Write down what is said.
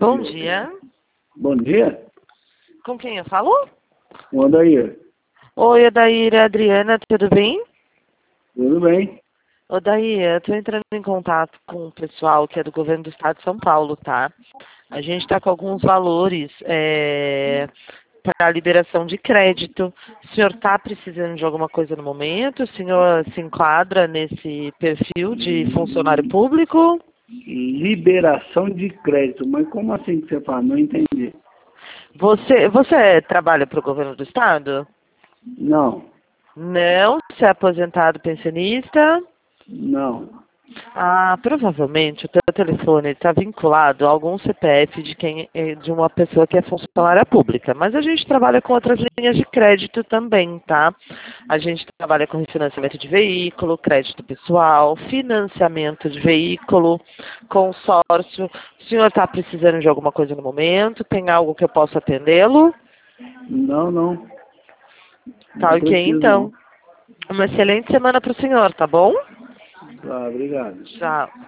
Bom dia. Bom dia. Com quem eu falo? O Odair. Oi, Odair, é a Adriana, tudo bem? Tudo bem? Odair, eu estou entrando em contato com o pessoal que é do governo do estado de São Paulo, tá? A gente está com alguns valores para a liberação de crédito. O senhor está precisando de alguma coisa no momento? O senhor se enquadra nesse perfil de funcionário público? Liberação de crédito. Mas como assim que você fala? Não entendi. Você trabalha para o governo do estado? Não. Não, você é aposentado pensionista? Não. Ah, provavelmente o teu telefone está vinculado a algum CPF de uma pessoa que é funcionária pública. Mas a gente trabalha com outras linhas de crédito também, tá? A gente trabalha com refinanciamento de veículo, crédito pessoal, financiamento de veículo, consórcio. O senhor está precisando de alguma coisa no momento? Tem algo que eu possa atendê-lo? Não, não. Tá Não ok, preciso, então. não. Uma excelente semana para o senhor, tá bom? Tá, obrigado. Tchau.